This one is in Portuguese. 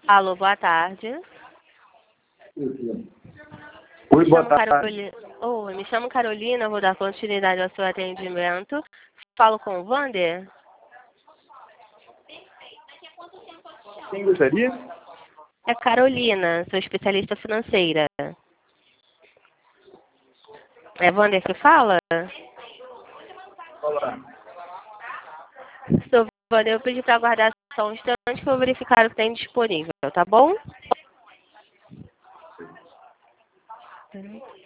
Alô, boa tarde. Oi, boa tarde. Oi, me chamo Carolina, vou dar continuidade ao seu atendimento. Falo com o Wander? Quem gostaria? É Carolina, sou especialista financeira. É Wander que fala? Olá. Sou Wander, eu pedi para aguardar só um instante que eu vou verificar o que tem disponível, tá bom?